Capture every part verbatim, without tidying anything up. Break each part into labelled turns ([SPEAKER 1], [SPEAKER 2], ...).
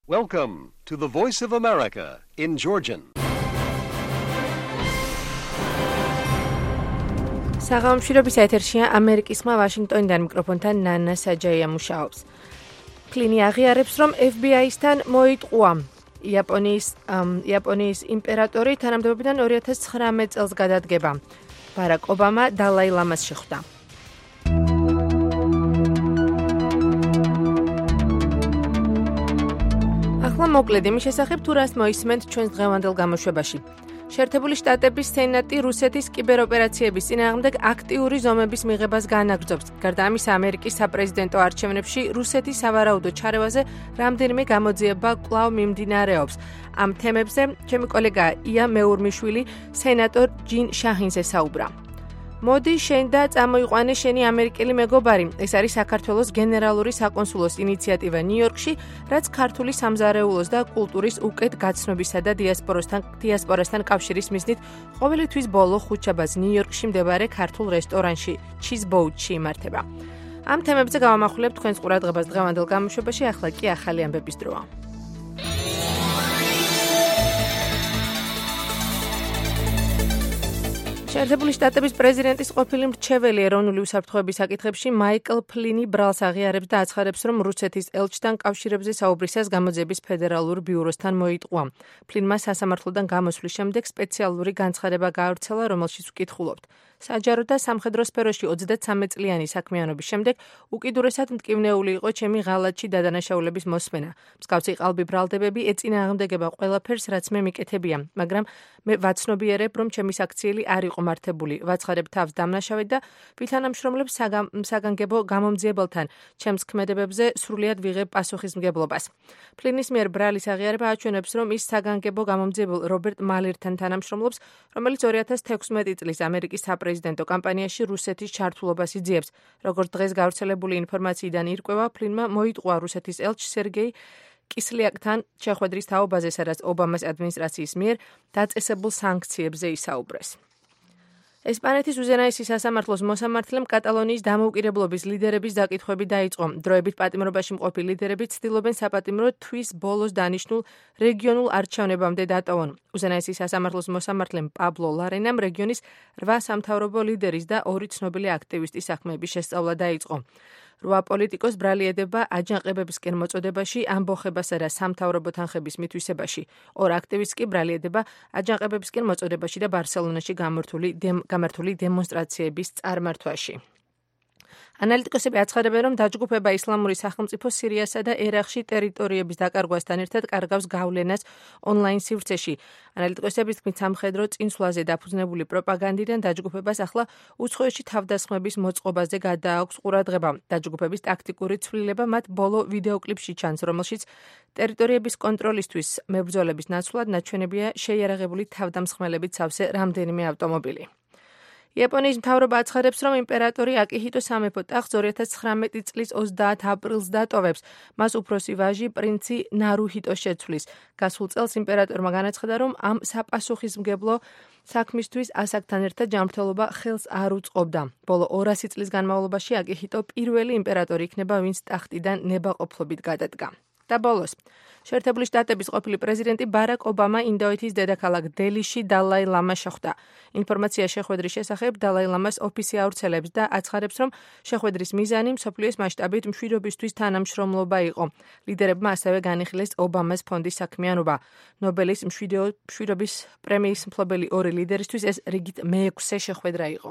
[SPEAKER 1] Welcome to the Voice of America in Georgian.
[SPEAKER 2] საღამომშვიდობის ეთერშია ამერიკის ხმა ვაშინგტონიდან მიკროფონთან ნანა საჯაია მუშაობს. კლინი აღიარებს, რომ ეფ ბი აი-სთან მოიტყუა იაპონიის იაპონიის იმპერატორი თანამდებობიდან ორი ათას ცხრამეტ წელს გადადგება. ბარაკ ობამა დალაი ლამას შეხვდა. ახლა მოკლედ იმის შესახებ, თუ რას მოისმენთ ჩვენს დღევანდელ გამოშვებაში. შეერთებული შტატების სენატი რუსეთის კიბეროპერაციების წინააღმდეგ აქტიური ზომების მიღებას განაგრძობს. გარდა ამისა, ამერიკის საპრეზიდენტო არჩევნებში რუსეთის სავარაუდო ჩარევაზე რამდენიმე გამოძიება კვლავ მიმდინარეობს. ამ თემებზე ჩემი კოლეგა ია მეურმიშვილი სენატორ ჯინ შაჰინზე საუბრა. მოდი შენ და წამოიყვანე შენი ამერიკელი მეგობარი. ეს არის საქართველოს გენერალური საკონსულოს ინიციატივა ნიუ-იორკში, რაც ქართული სამზარეულოს და კულტურის უკეთ გაცნობისა და დიასპორასთან დიასპორასთან კავშირის მიზნით ყოველი თვის ბოლო ხუთშაბათს ნიუ-იორკში მდებარე ქართულ რესტორანში ჩიზბოუთში იმართება. ამ თემებზე გავამახვილებთ თქვენს ყურადღებას დღევანდელ გამოშვებაში, ახლა კი ახალი ამბების დროა. შეერთებული შტატების პრეზიდენტის ყოფილი მრჩეველი ეროვნული უსაფრთხოების საკითხებში მაიკლ ფლინი ბრალს აღიარებს და აცხადებს, რომ რუსეთის ელჩთან კავშირებზე საუბრისას გამოძიების ფედერალურ ბიუროსთან მოიტყუა. ფლინმა სასამართლოდან გამოსვლის შემდეგ სპეციალური განცხადება გაავრცელა, რომელშიც ვკითხულობთ. საჯარო და სამხედრო სფეროში ოცდათსამეტ წლიანი საქმიანობის შემდეგ უკიდურესად მტკივნეული იყო ჩემი ღალატში დადანაშაულების მოსმენა. მსგავსი ყალბი ბრალდებები ეწინააღმდეგება ყველაფერს, რაც მე მიკეთებია, მაგრამ მე ვაცნობიერებ, რომ ჩემი საქციელი არ იყო მართებული. ვაცხადებ თავს დამნაშავედ და ვითანამშრომლებს საგანგებო გამომძიებელთან. ჩემს ქმედებებზე სრულიად ვიღებ პასუხისმგებლობას. ფლინის მიერ ბრალის აღიარება აჩვენებს, რომ ის საგანგებო გამომძიებელ რობერტ მალერთან თანამშრომლობს, რომელიც ორი ათას თექვსმეტი წლის ამერიკის საპრეზიდენტო კამპანიაში რუსეთის ჩართულობას იძიებს. როგორც დღეს გავრცელებული ინფორმაციიდან ირკვევა, ფლინმა მოიტყუა რუსეთის ელჩ სერგეი კისლიაკთან შეხვედრის თაობაზე, სადაც ობამას ადმინისტრაციის მიერ დაწესებულ სანქციებზე ისაუბრეს. ესპანეთის უზენაესი სასამართლოს მოსამართლემ კატალონიის დამოუკიდებლობის ლიდერების დაკითხვები დაიწყო. დროებით პატიმრობაში მყოფი ლიდერები ცდილობენ საპატიმრო თვის ბოლოს დანიშნულ რეგიონულ არჩევნებამდე დატოვონ. უზენაესი სასამართლოს მოსამართლემ პაბლო ლარენამ რეგიონის რვა სამთავრობო ლიდერის და ორი ცნობილი აქტივისტის საქმეების შესწავლა დაიწყო. რვა პოლიტიკოს ბრალი ედება აჯანყებებისკენ მოწოდებაში, ამბოხებასა და სამთავრობო თანხების მითვისებაში. ორ აქტივისტს კი ბრალი ედება აჯანყებებისკენ მოწოდებაში და ბარსელონაში გამართული გამართული დემონსტრაციების წარმართვაში. ანალიტიკოსები აცხადებენ, რომ დაჯგუფება ისლამური სახელმწიფო სირიასა და ერაყში ტერიტორიების დაკარგვასთან ერთად კარგავს გავლენას ონლაინ სივრცეში. ანალიტიკოსების თქმით, სამხედრო წინსვლაზე დაფუძნებული პროპაგანდიდან დაჯგუფებას ახლა უცხოეთში თავდასხმების მოწყობაზე გადააქვს ყურადღება. დაჯგუფების ტაქტიკური ცვლილება მათ ბოლო ვიდეოკლიპში ჩანს, რომელშიც ტერიტორიების კონტროლისთვის მებრძოლების ნაცვლად ნაჩვენებია შეიარაღებული თავდამსხმელებით სავსე რამდენიმე ავტომობილი. იაპონიის მთავრობა აცხადებს, რომ იმპერატორი აკიჰიტო სამეფო ტახტს ორი ათას ცხრამეტი წლის ოცდაათ აპრილს დატოვებს. მას უფროსი ვაჟი პრინცი ნარუჰიტო შეცვლის. გასულ წელს იმპერატორმა განაცხადა, რომ ამ საპასუხისმგებლო საქმისთვის ასაკთან ერთად ჯანმრთელობა ხელს არ უწყობდა. ბოლო ორასი წლის განმავლობაში აკიჰიტო პირველი იმპერატორი იქნება, ვინც ტახტიდან ნებაყოფლობით გადადგა. და ბოლოს, შეერთებული შტატების ყოფილი პრეზიდენტი ბარაკ ობამა ინდოეთის დედაქალაქ დელიში დალაი ლამას შეხვდა. ინფორმაცია შეხვედრის შესახებ დალაი ლამას ოფისი ავრცელებს და აცხადებს, რომ შეხვედრის მიზანი მსოფლიოს მასშტაბით მშვიდობისთვის თანამშრომლობა იყო. ლიდერებმა ასევე განიხილეს ობამას ფონდის საქმიანობა. ნობელის მშვიდობის პრემიის მფლობელი ორი ლიდერისთვის ეს რიგით მეექვსე შეხვედრა იყო.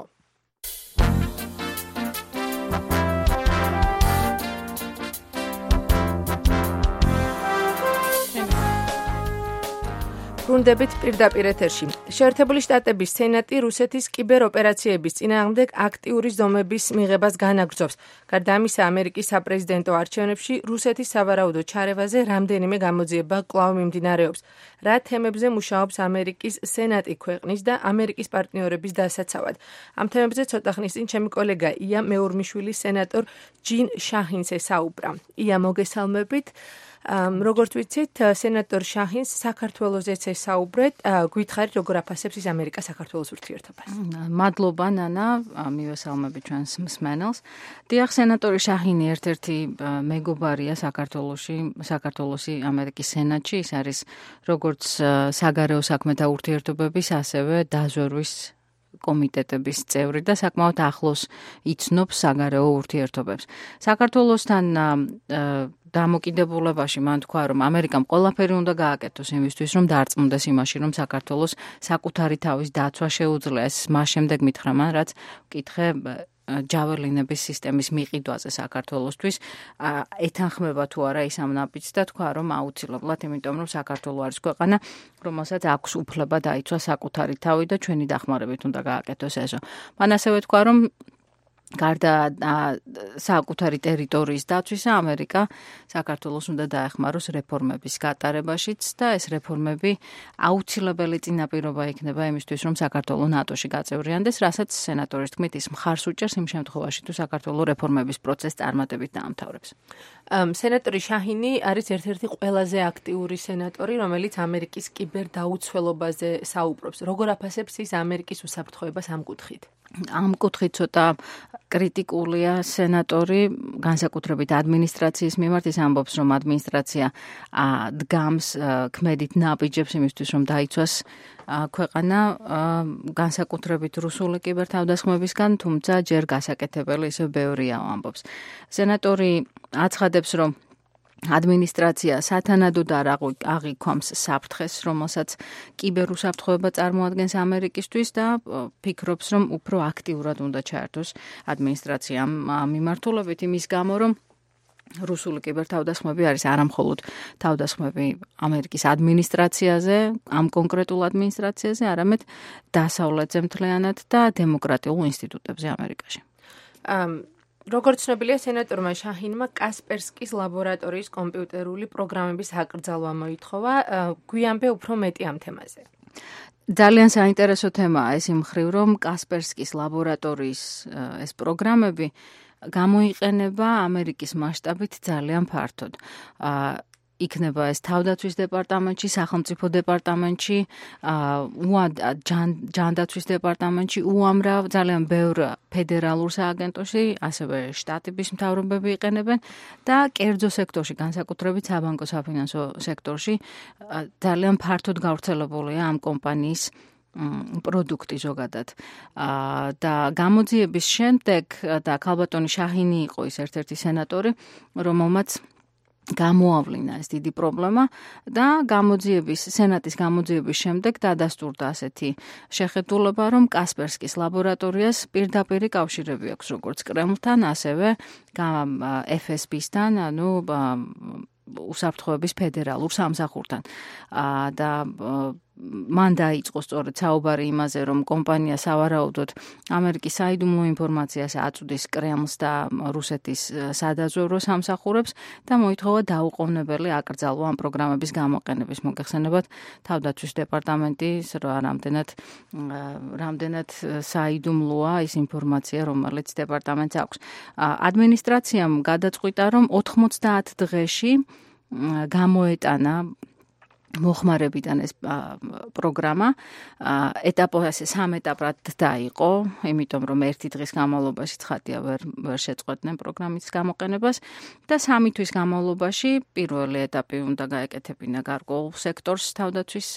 [SPEAKER 2] ბრუნდებით პირდაპირ ეთერში. შეერთებული შტატების სენატი რუსეთის კიბეროპერაციების წინააღმდეგ აქტიური ზომების მიღებას განაგრძობს. გარდა ამისა, ამერიკის საპრეზიდენტო არჩევნებში რუსეთის სავარაუდო ჩარევაზე რამდენიმე გამოძიება კვლავ მიმდინარეობს. რა თემებზე მუშაობს ამერიკის სენატი ქვეყნის და ამერიკის პარტნიორების დასაცავად. ამ თემებზე ცოტა ხნის წინ ჩემი კოლეგა ია მეურმიშვილი სენატორ ჯინ შაჰინზე საუბრა. ია, მოგესალმებით. როგორც ვიცით, სენატორ შაჰინს საქართველოსაც ესაუბრეთ, გითხარით როგორ აფასებს ის ამერიკა საქართველოს ურთიერთობას.
[SPEAKER 3] მადლობა ნანა, მივესალმები ჩვენს მსმენელს. დიახ, სენატორი შაჰინი ერთ-ერთი მეგობარია საქართველოში, საქართველოსი ამერიკის სენატში, ის არის როგორც საგარეო საქმეთა ურთიერთობების, ასევე დაზვერვის კომიტეტების წევრი და საკმაოდ ახლოს იცნობს საგარეო ურთიერთობებს. საქართველოსთან დამოკიდებულებაში მან თქვა, რომ ამერიკამ ყველაფერი უნდა გააკეთოს იმისთვის, რომ დარწმუნდეს იმაში, რომ საქართველოს საკუთარი თავის დაცვა შეუძლია. ეს მას შემდეგ მითხრა მან, რაც ვკითხე ჯაველინების სისტემის მიყიდვაზე საქართველოსთვის, ეთანხმება თუ არა ის ამ ნაბიჯს და თქვა, რომ აუცილებლად, იმიტომ რომ საქართველო არის ქვეყანა, რომელსაც აქვს უფლება დაიცვა საკუთარი თავი და ჩვენი დახმარებით უნდა გააკეთოს ესო. მან ასევე თქვა, რომ გარდა საკუთარი ტერიტორიის დაცვისა, ამერიკა საქართველოს უნდა დაეხმაროს რეფორმების გატარებაშიც და ეს რეფორმები აუცილებელი წინაპირობა იქნება იმისთვის, რომ საქართველო ნატოში გაწევრიანდეს, რასაც სენატორის თქმით ის მხარს უჭერს იმ შემთხვევაში, თუ საქართველო რეფორმების პროცესს წარმატებით დაამთავრებს.
[SPEAKER 2] სენატორი შაჰინი არის ერთ-ერთი ყველაზე აქტიური სენატორი, რომელიც ამერიკის კიბერდაუცველობაზე საუბრობს. როგორ აფასებს ის ამერიკის უსაფრთხოებას ამ კუთხით?
[SPEAKER 3] ამ კუთხით ცოტა კრიტიკულია სენატორი, განსაკუთრებით ადმინისტრაციის მიმართ. ის ამბობს, რომ ადმინისტრაცია დგამს ქმედით ნაბიჯებს იმისთვის, რომ დაიცვას ქვეყანა განსაკუთრებით რუსული კიბერთავდასხმებისგან, თუმცა ჯერ გასაკეთებელი ისე ბევრია, ამბობს. სენატორი აცხადებს, რომ ადმინისტრაცია სათანადოდ არ აღიქვამს საფრთხეს, რომელსაც კიბერუსაფრთხოება წარმოადგენს ამერიკისთვის და ფიქრობს, რომ უფრო აქტიურად უნდა ჩაერთოს ადმინისტრაცია ამ მიმართულებით, იმის გამო, რომ რუსული კიბერთავდასხმები არის არამხოლოდ თავდასხმები ამერიკის ადმინისტრაციაზე, ამ კონკრეტულ ადმინისტრაციაზე, არამედ დასავლეთზე მთლიანად და დემოკრატიულ ინსტიტუტებზე ამერიკაში.
[SPEAKER 2] როგორც ცნობილია, სენატორმა შაჰინმა კასპერსკის ლაბორატორიის კომპიუტერული პროგრამების აკრძალვა მოითხოვა. გვიანბე უფრო მეტი ამ თემაზე.
[SPEAKER 3] ძალიან საინტერესო თემაა ეს იმ მხრივ, რომ კასპერსკის ლაბორატორიის ეს პროგრამები გამოიყენება ამერიკის მასშტაბით ძალიან ფართოდ. იქნება ეს თავდაცვის დეპარტამენტში, სახელმწიფო დეპარტამენტში, ჯანდაცვის დეპარტამენტში, უამრავ ძალიან ბევრ ფედერალურ სააგენტოში, ასევე შტატების მთავრობები იყენებენ და კერძო სექტორში, განსაკუთრებით საბანკო საფინანსო სექტორში ძალიან ფართოდ გავრცელებულია ამ კომპანიის პროდუქტი ზოგადად. და გამოძიების შემდეგ და ქალბატონი შაჰინი იყო ის ერთ-ერთი სენატორი, რომელმაც გამოავლინა ეს დიდი პრობლემა და გამოძიების სენატის გამოძიების შემდეგ დადასტურდა ასეთი შეხედულება, რომ კასპერსკის ლაბორატორიას პირდაპირი კავშირები აქვს როგორც კრემლთან, ასევე ეფ ეს ბი-სთან, ანუ უსაფრთხოების ფედერალურ სამსახურთან. და მან დაიწყო სწორედ საუბარი იმაზე, რომ კომპანია სავარაუდოდ ამერიკის საიდუმლო ინფორმაციას აწვდის კრემლს და რუსეთის სადაზვერვო სამსახურებს და მოითხოვა დაუყოვნებელი აკრძალვა ამ პროგრამების გამოყენების. მოგეხსენებათ, თავდაცვის დეპარტამენტის რამდენად რამდენად საიდუმლოა ის ინფორმაცია, რომელიც დეპარტამენტს აქვს. ადმინისტრაციამ გადაწყვიტა, რომ ოთხმოცდაათ დღეში გამოეტანა მოხმარებიდან ეს პროგრამა. ეტაპოასე სამ ეტაპად დაიყო, იმიტომ რომ ერთი დღის განმავლობაში ცხადია ვერ ვერ შეწყვეტდნენ პროგრამის გამოყენებას და სამი თვის განმავლობაში პირველი ეტაპი უნდა გაეკეთებინა გარკვეულ სექტორს თავდაცვის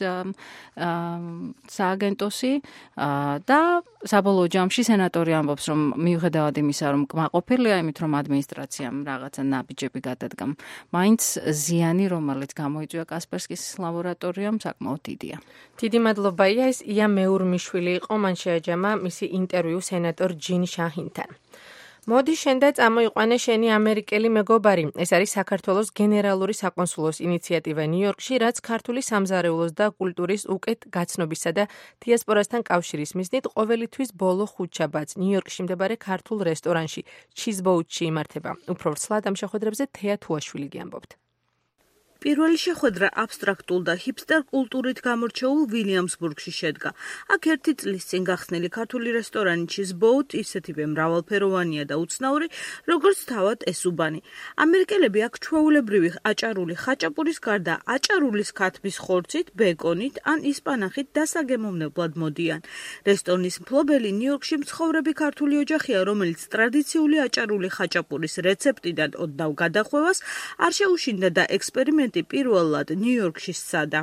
[SPEAKER 3] სააგენტოსი და საბოლოო ჯამში სენატორი ამბობს, რომ მიუხედავად იმისა, რომ კმაყოფილია იმით, რომ ადმინისტრაციამ რაღაცა ნაბიჯები გადადგა, მაინც ზიანი, რომელიც გამოიწვია კასპერსკის ლაბორატორიამ, საკმაოდ დიდია.
[SPEAKER 2] დიდი მადლობა ის ია მეურმიშვილი იყო, მან შეაჯამა მისი ინტერვიუ სენატორ ჯინ შაჰინთან. მოდი შენ და წამოიყვანე შენი ამერიკელი მეგობარი. ეს არის საქართველოს გენერალური საკონსულოს ინიციატივა ნიუ-იორკში, რაც ქართული სამზარეულოს და კულტურის უკეთ გაცნობისა და დიასპორასთან კავშირის მიზნით ყოველი თვის ბოლო ხუთშაბათს ნიუ-იორკში მდებარე ქართულ რესტორანში ჩიზბოუთში იმართება. უფრო ვრცლად ამ შეხვედრებზე თეა თუაშვილი გიამბობთ.
[SPEAKER 4] პირველი შეხვედრა აბსტრაქტულ და ჰიპსტერ კულტურით გამორჩეულ ვილიამსბურგში შედგა. აქ ერთი წლის წინ გახსნილი ქართული რესტორანი Cheeseboat ისეთივე მრავალფეროვანია და უცნაური, როგორც თავად ეს უბანი. ამერიკელები აქ ჩვეულებრივი აჭარული ხაჭაპურის გარდა აჭარულის ქათმის ხორცით, ბეკონით ან ისპანახით დასაგემოვნებლად მოდიან. რესტორნის მფლობელი ნიუ-იორკში მცხოვრები ქართული ოჯახია, რომელიც ტრადიციული აჭარული ხაჭაპურის რეცეპტიდან ოდნავ გადახვევას არ შეუშინდა და ექსპერიმენტი პირველად ნიუ-იორკში სცადა.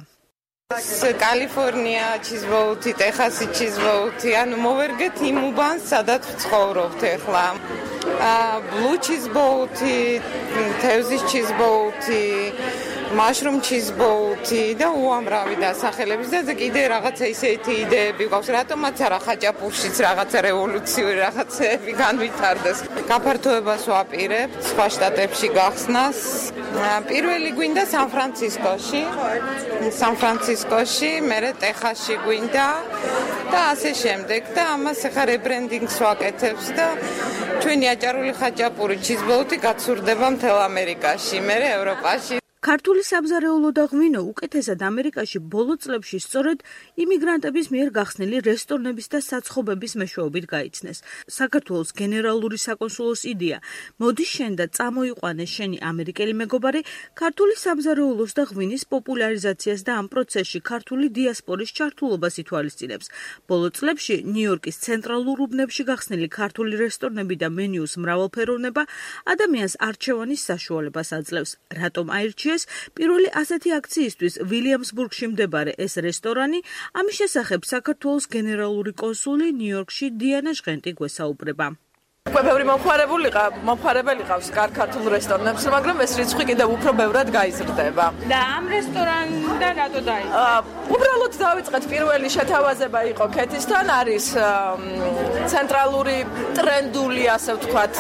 [SPEAKER 5] კალიფორნია ჩიზბოუთი, ტეხასი ჩიზბოუთი, ანუ მოვერგეთ იმ უბანს, სადაც ვცხოვრობთ ახლა. ბლუ ჩიზბოუთი, თევზის ჩიზბოუთი, mushroom cheeseboat და უამრავი დასახელების და კიდე რაღაცა ისეთი იდეები გვაქვს, რატომაც არა ხაჭაპურშიც რაღაცა რევოლუციური რაღაცები განვითარდეს. გაფართოებას ვაპირებთ სხვა შტატებში გახსნას. პირველი გვინდა სან-ფრანცისკოში, სან-ფრანცისკოში, მერე ტეხასში გვინდა და ასე შემდეგ და ამას ახლა რებრენდინგს ვაკეთებს და ჩვენი აჭარული ხაჭაპური ჩიზბოუთი გაცურდება მთელ ამერიკაში, მერე ევროპაში.
[SPEAKER 4] ქართული საბზარეულო და ღვინო უკეთესად ამერიკაში ბოლო წლებში სწორედ იმიგრანტების მიერ გახსნილი რესტორნების და საცხობების მეშვეობით გაიცნეს. საქართველოს გენერალური საკონსულოს იდეა, მოდი შენ და წამოიყვანე შენი ამერიკელი მეგობარი ქართული საბზარეულოს და ღვინის პოპულარიზაციას და ამ პროცესში ქართული დიასპორის ჩართულობას ითვალისწინებს. ბოლო წლებში ნიუ-იორკის ცენტრალურ უბნებში გახსნილი ქართული რესტორნები და მენიუს მრავალფეროვნება ადამიანს არჩევანის საშუალებას აძლევს. რატომ აირჩიეს პირველი ასეთი აქციისთვის ვილიამსბურგში მდებარე ეს რესტორანი, ამის შესახებ საქართველოს გენერალური კონსული ნიუ-იორკში დიანა ჟღენტი გვესაუბრება.
[SPEAKER 6] Ბევრი მომხმარებელი მომხმარებელი ყავს ქართულ რესტორნებს, მაგრამ ეს რიცხვი კიდევ უფრო ბევრად გაიზრდება.
[SPEAKER 7] და ამ რესტორანიდან რატო დაიწყე?
[SPEAKER 6] უბრალოდ დავიწყეთ პირველი შეთავაზება იყო ქეთისთან, არის ცენტრალური ტრენდული, ასე ვთქვათ,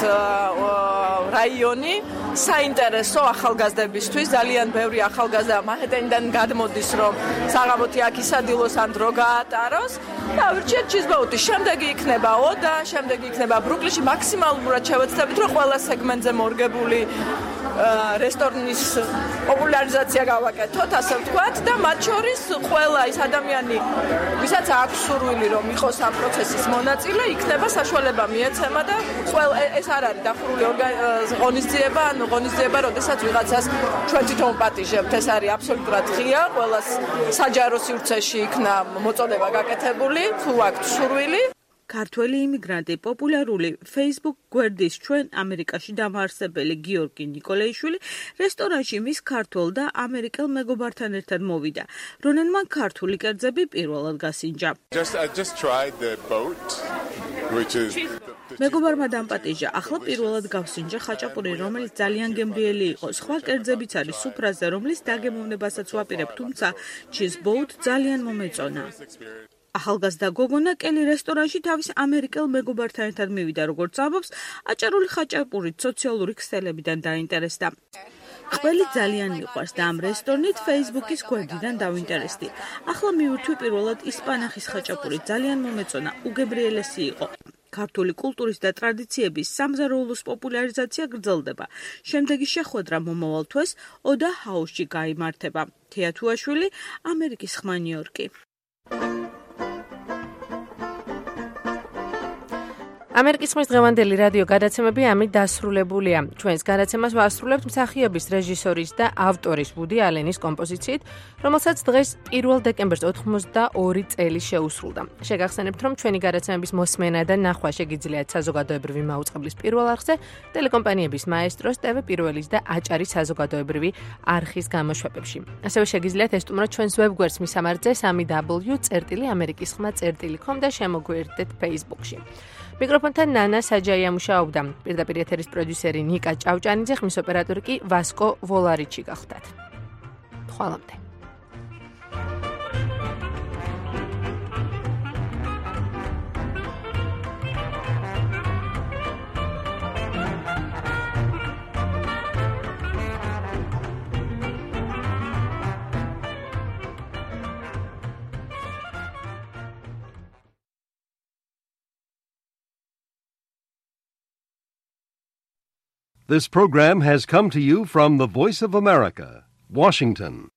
[SPEAKER 6] რაიონი, საინტერესო ახალგაზრდებისთვის, ძალიან ბევრი ახალგაზრდა მანჰეტენიდან გადმოდის, რომ საღამოთი აქ ისადილოს ან დრო გაატაროს. და ვირჩიეთ ჩიზბოუთი, შემდეგი იქნება ოდა, შემდეგი იქნება ბრუკლინში. მაქსიმალურად შევეცდებით, რომ ყველა სეგმენტზე მორგებული რესტორნის პოპულარიზაცია გავაკეთოთ, ასე ვთქვათ, და მათ შორის ყველა ის ადამიანი, ვისაც აქვს სურვილი, რომ იყოს ამ პროცესის მონაწილე, იქნება საშუალება მიეცემა და ყველა ეს არ არის დახურული ღონისძიება, ანუ ღონისძიება, როდესაც ვიღაცას ჩვენ თვითონ პატიჟებთ, ეს არის აბსოლუტურად ღია, ყველას საჯარო სივრცეში იქნა მოწოდება გაკეთებული, თუ აქვს სურვილი.
[SPEAKER 4] ქართველი იმიგრანტი, პოპულარული Facebook გვერდის ჩვენ ამერიკაში დამაარსებელი გიორგი ნიკოლეიშვილი რესტორანში მის ქართველ და ამერიკელ მეგობართან ერთად მოვიდა. რონენმა ქართული კერძები პირველად გასინჯა.
[SPEAKER 8] Just I just tried the boat which is
[SPEAKER 4] მეგობარმა დამპატიჟა, ახლა პირველად გავსინჯა ხაჭაპური, რომელიც ძალიან გემრიელი იყო. სხვა კერძებიც არის სუფრაზე, რომლის დაგემოვნებასაც ვაპირებ, თუმცა Cheeseboat ძალიან მომეწონა. ახალგაზრდა გოგონა კელი რესტორანში თავის ამერიკელ მეგობართან ერთად მივიდა, როგორც ამბობს, აჭარული ხაჭაპურით სოციალური ქსელებიდან დაინტერესდა. ყველი ძალიან მიყვარს და ამ რესტორნით Facebook-ის გვერდიდან დავინტერესდი. ახლა მივირთვი პირველად ისპანახის ხაჭაპური, ძალიან მომეწონა, უგებრიელესი იყო. ქართული კულტურის და ტრადიციების სამზარეულოს პოპულარიზაცია გრძელდება. შემდეგი შეხვედრა მომავალ თვეს ოდა ჰაუსში გაიმართება. თეა თუაშვილი, ამერიკის ხმა ნიუ-იორკი.
[SPEAKER 2] ამერიკის ხმის დღევანდელი რადიო გადაცემები ამით დასრულებულია. ჩვენს გადაცემას ვასრულებთ მსახიობის, რეჟისორის და ავტორის ვუდი ალენის კომპოზიციით, რომელსაც დღეს პირველ დეკემბერს ოცდაორი წელი შეუსრულდა. შეგახსენებთ, რომ ჩვენი გადაცემების მოსმენა და ნახვა შეგიძლიათ საზოგადოებრივი მაუწყებლის პირველ არხზე, ტელეკომპანიების მაესტროს, ტევ პირველის და აჭარის საზოგადოებრივი არხის გამოშვებებში. ასევე შეგიძლიათ ესტუმროთ ჩვენს ვებგვერდს მისამართზე სამი დაბლიუ წერტილი ამერიკის ხმა წერტილი კომ და შემოგვიერთდეთ Facebook-ში. მიკროფონთან ნანა საჯაია მუშაობდა. პირდაპირ ეთერის პროდიუსერი ნიკა ჭავჭანიძე, ხმის ოპერატორი კი ვასკო ვოლარიჩი გახლდათ. ხვალამდე.
[SPEAKER 1] This program has come to you from the Voice of America, Washington.